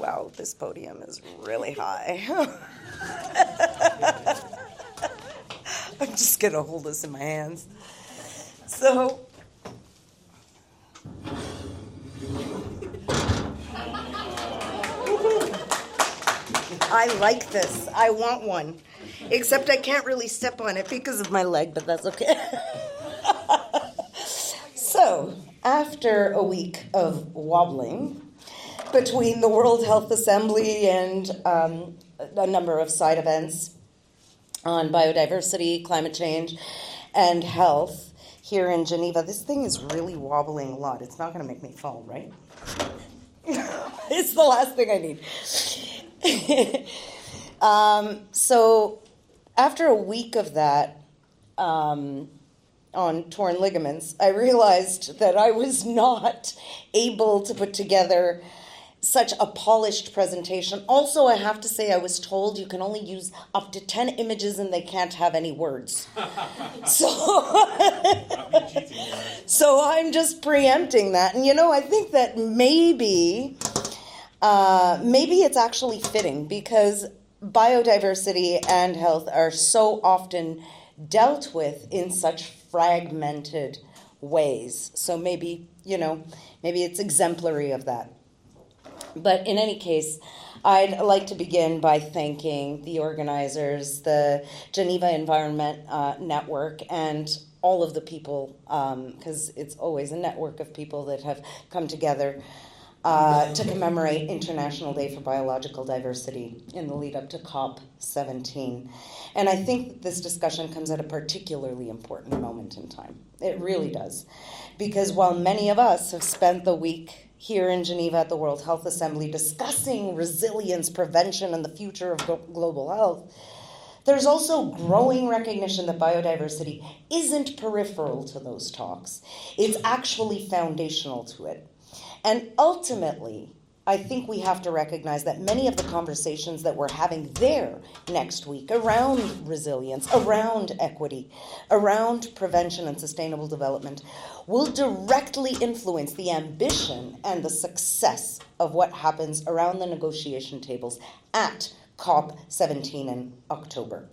Wow, this podium is really high. I'm just going to hold this in my hands. So, I like this. I want one. Except I can't really step on it because of my leg, but that's okay. So, after a week of wobbling between the World Health Assembly and a number of side events on biodiversity, climate change, and health here in Geneva, this thing is really wobbling a lot. It's not going to make me fall, right? It's the last thing I need. So after a week of that on torn ligaments, I realized that I was not able to put together such a polished presentation. Also, I have to say, I was told you can only use up to 10 images and they can't have any words. So I'm just preempting that. And, I think that maybe it's actually fitting because biodiversity and health are so often dealt with in such fragmented ways. So maybe it's exemplary of that. But in any case, I'd like to begin by thanking the organizers, the Geneva Environment Network, and all of the people, because it's always a network of people that have come together to commemorate International Day for Biological Diversity in the lead up to COP17. And I think this discussion comes at a particularly important moment in time. It really does. Because while many of us have spent the week here in Geneva at the World Health Assembly discussing resilience, prevention, and the future of global health, there's also growing recognition that biodiversity isn't peripheral to those talks. It's actually foundational to it. And ultimately, I think we have to recognize that many of the conversations that we're having there next week around resilience, around equity, around prevention and sustainable development will directly influence the ambition and the success of what happens around the negotiation tables at COP17 in October.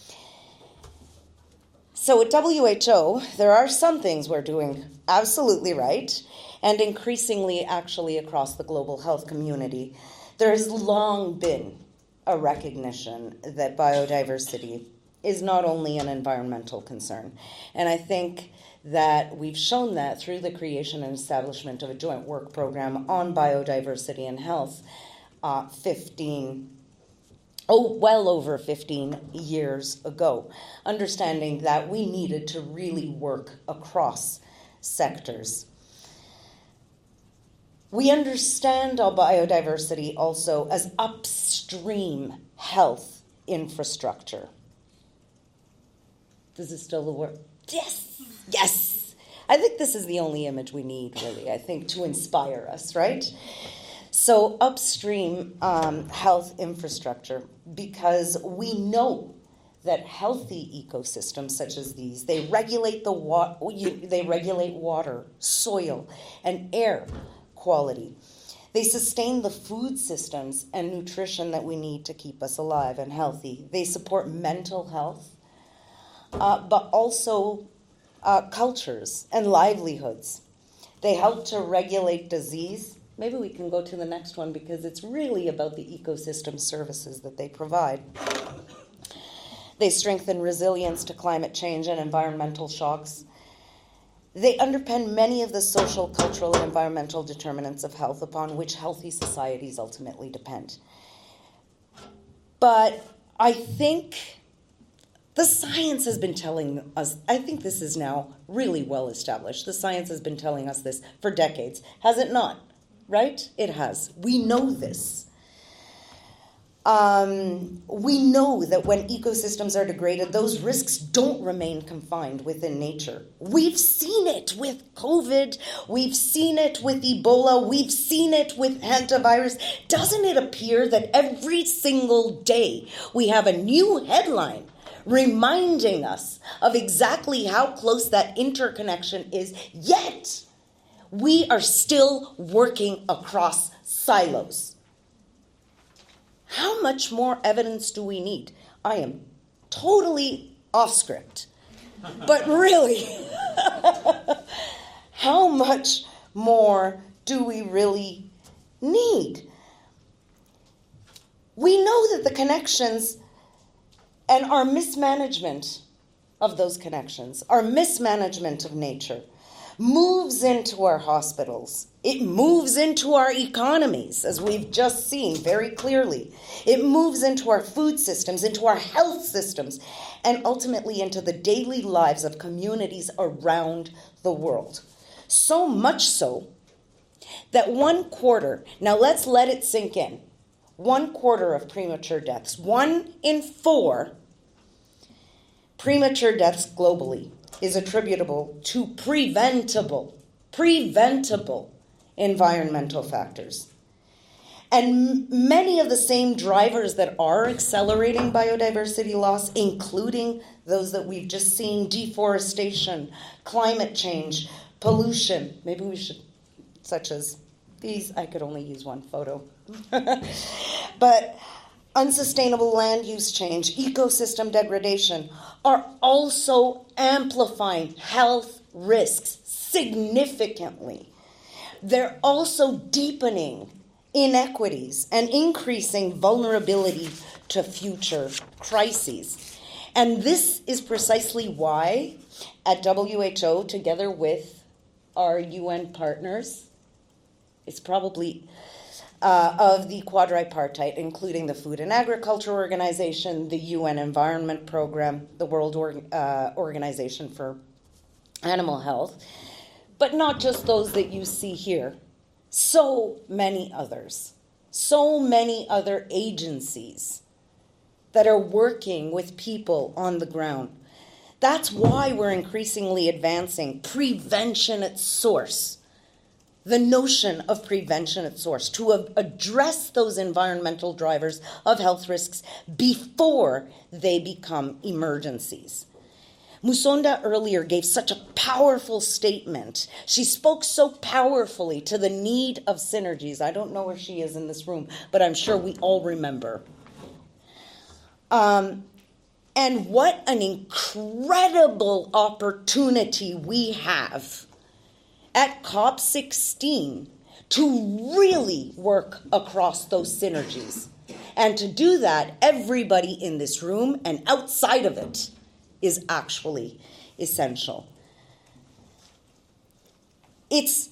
So at WHO, there are some things we're doing absolutely right, and increasingly actually across the global health community, there has long been a recognition that biodiversity is not only an environmental concern. And I think that we've shown that through the creation and establishment of a joint work program on biodiversity and health well over 15 years ago, understanding that we needed to really work across sectors. We understand biodiversity also as upstream health infrastructure. This is still the word. Yes, yes. I think this is the only image we need, really, I think, to inspire us, right? So upstream health infrastructure, because we know that healthy ecosystems such as these, they regulate water, soil, and air quality. They sustain the food systems and nutrition that we need to keep us alive and healthy. They support mental health, but also cultures and livelihoods. They help to regulate disease. Maybe we can go to the next one because it's really about the ecosystem services that they provide. They strengthen resilience to climate change and environmental shocks. They underpin many of the social, cultural, and environmental determinants of health upon which healthy societies ultimately depend. But I think the science has been telling us, I think this is now really well established. The science has been telling us this for decades. Has it not? Right? It has. We know this. We know that when ecosystems are degraded, those risks don't remain confined within nature. We've seen it with COVID. We've seen it with Ebola. We've seen it with hantavirus. Doesn't it appear that every single day we have a new headline reminding us of exactly how close that interconnection is, yet we are still working across silos? How much more evidence do we need? I am totally off script. But really, how much more do we really need? We know that the connections and our mismanagement of those connections, our mismanagement of nature, moves into our hospitals. It moves into our economies, as we've just seen very clearly. It moves into our food systems, into our health systems, and ultimately into the daily lives of communities around the world. So much so that 1/4, now let's let it sink in, 1/4 of premature deaths, 1 in 4 premature deaths globally is attributable to preventable environmental factors. And many of the same drivers that are accelerating biodiversity loss, including those that we've just seen, deforestation, climate change, pollution, maybe we should, such as these, I could only use one photo, but unsustainable land use change, ecosystem degradation, are also amplifying health risks significantly. They're also deepening inequities and increasing vulnerability to future crises. And this is precisely why at WHO, together with our UN partners, it's probably of the quadripartite, including the Food and Agriculture Organization, the UN Environment Program, the World Organization for Animal Health, but not just those that you see here. So many others, so many other agencies that are working with people on the ground. That's why we're increasingly advancing prevention at source. The notion of prevention at source, to address those environmental drivers of health risks before they become emergencies. Musonda earlier gave such a powerful statement. She spoke so powerfully to the need of synergies. I don't know where she is in this room, but I'm sure we all remember. And what an incredible opportunity we have at COP16 to really work across those synergies. And to do that, everybody in this room and outside of it is actually essential. It's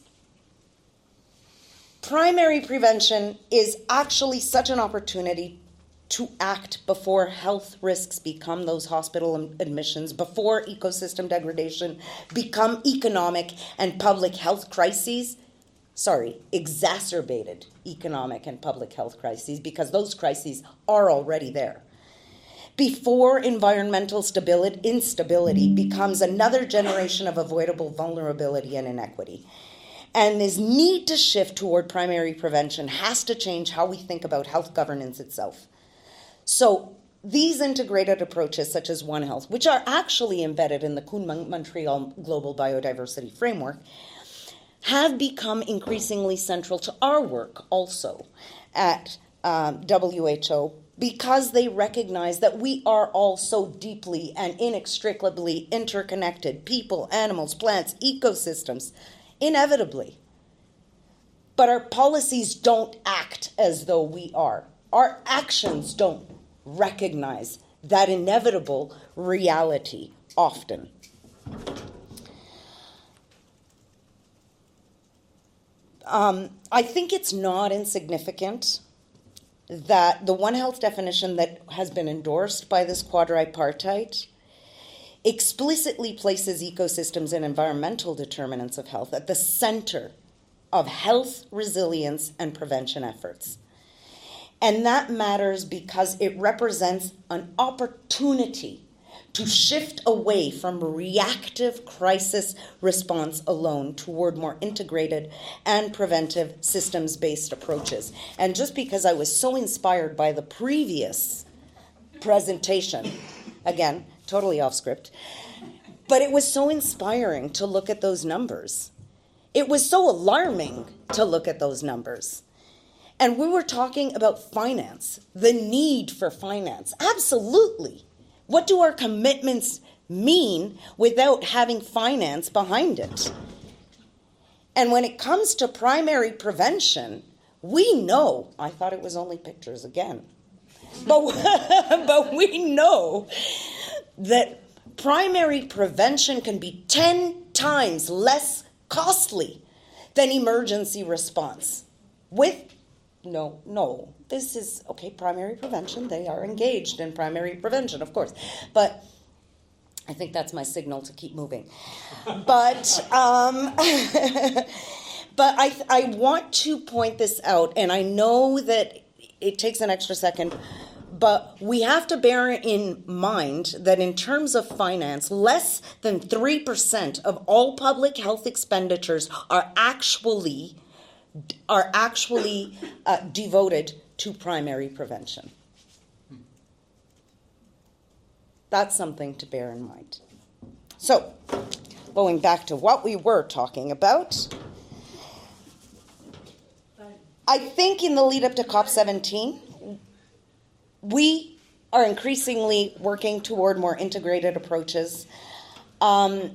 primary prevention is actually such an opportunity to act before health risks become those hospital admissions, before ecosystem degradation become economic and public health crises. Exacerbated economic and public health crises, because those crises are already there. Before environmental instability becomes another generation of avoidable vulnerability and inequity. And this need to shift toward primary prevention has to change how we think about health governance itself. So these integrated approaches, such as One Health, which are actually embedded in the Montreal Global Biodiversity Framework, have become increasingly central to our work also at WHO, because they recognize that we are all so deeply and inextricably interconnected, people, animals, plants, ecosystems, inevitably. But our policies don't act as though we are. Our actions don't recognize that inevitable reality often. I think it's not insignificant that the One Health definition that has been endorsed by this quadripartite explicitly places ecosystems and environmental determinants of health at the center of health, resilience, and prevention efforts. And that matters because it represents an opportunity to shift away from reactive crisis response alone toward more integrated and preventive systems-based approaches. And just because I was so inspired by the previous presentation, again, totally off script, but it was so inspiring to look at those numbers. It was so alarming to look at those numbers. And we were talking about finance, the need for finance. Absolutely. What do our commitments mean without having finance behind it? And when it comes to primary prevention, we know, I thought it was only pictures again, but we know that primary prevention can be 10 times less costly than emergency response. This is, okay, primary prevention, they are engaged in primary prevention, of course, but I think that's my signal to keep moving. But but I want to point this out, and I know that it takes an extra second, but we have to bear in mind that in terms of finance, less than 3% of all public health expenditures are actually devoted to primary prevention. That's something to bear in mind. So, going back to what we were talking about, I think in the lead up to COP17, we are increasingly working toward more integrated approaches. And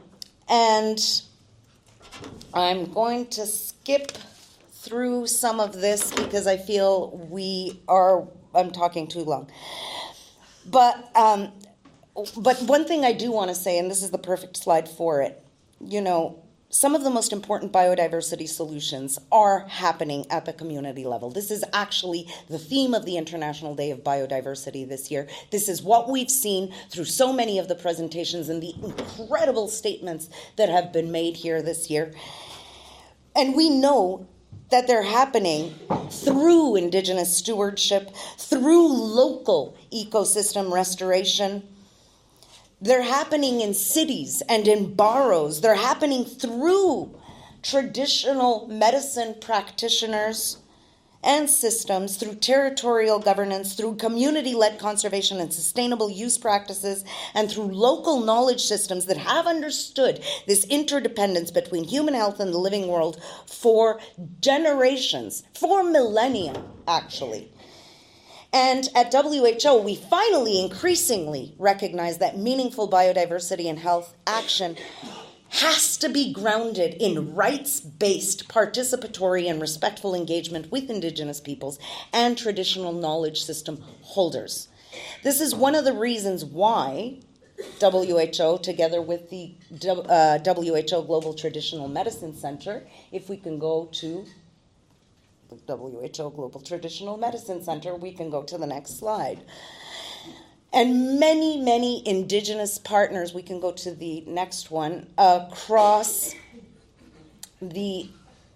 I'm going to skip through some of this because I feel I'm talking too long. But one thing I do want to say, and this is the perfect slide for it, some of the most important biodiversity solutions are happening at the community level. This is actually the theme of the International Day of Biodiversity this year. This is what we've seen through so many of the presentations and the incredible statements that have been made here this year. And we know that they're happening through Indigenous stewardship, through local ecosystem restoration. They're happening in cities and in boroughs. They're happening through traditional medicine practitioners and systems, through territorial governance, through community-led conservation and sustainable use practices, and through local knowledge systems that have understood this interdependence between human health and the living world for generations, for millennia, actually. And at WHO, we finally increasingly recognize that meaningful biodiversity and health action has to be grounded in rights-based, participatory, and respectful engagement with Indigenous peoples and traditional knowledge system holders. This is one of the reasons why WHO, together with the WHO Global Traditional Medicine Center, if we can go to the WHO Global Traditional Medicine Center, we can go to the next slide. And many, many Indigenous partners, we can go to the next one, across the,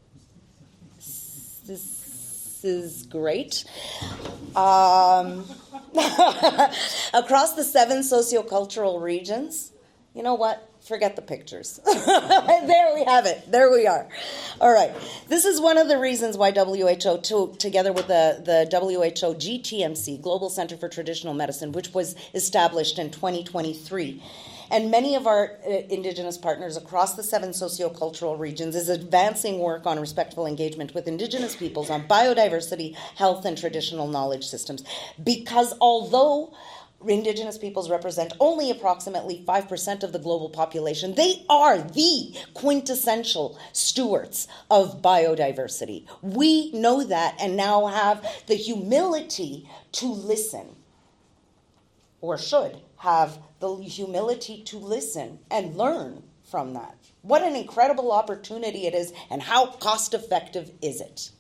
this is great, across the 7 sociocultural regions. You know what? Forget the pictures. There we have it. There we are. All right. This is one of the reasons why WHO, together with the WHO GTMC, Global Center for Traditional Medicine, which was established in 2023, and many of our Indigenous partners across the 7 sociocultural regions is advancing work on respectful engagement with Indigenous peoples on biodiversity, health, and traditional knowledge systems. Because although Indigenous peoples represent only approximately 5% of the global population, they are the quintessential stewards of biodiversity. We know that and now have the humility to listen, or should have the humility to listen and learn from that. What an incredible opportunity it is, and how cost-effective is it?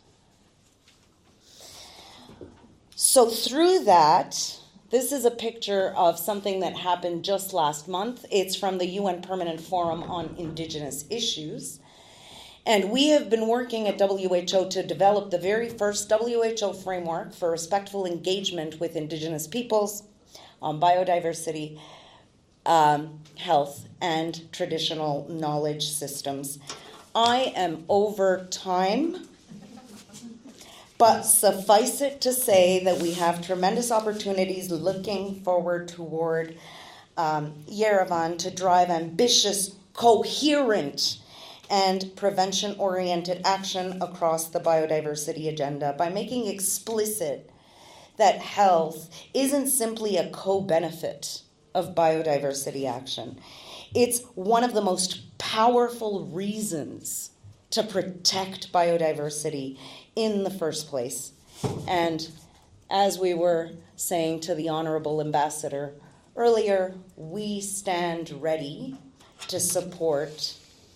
So through that, this is a picture of something that happened just last month. It's from the UN Permanent Forum on Indigenous Issues. And we have been working at WHO to develop the very first WHO framework for respectful engagement with Indigenous peoples on biodiversity, health, and traditional knowledge systems. I am over time. But suffice it to say that we have tremendous opportunities looking forward toward Yerevan to drive ambitious, coherent, and prevention-oriented action across the biodiversity agenda by making explicit that health isn't simply a co-benefit of biodiversity action. It's one of the most powerful reasons to protect biodiversity in the first place. And as we were saying to the Honorable Ambassador earlier, we stand ready to support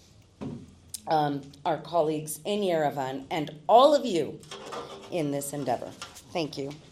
our colleagues in Yerevan and all of you in this endeavor. Thank you.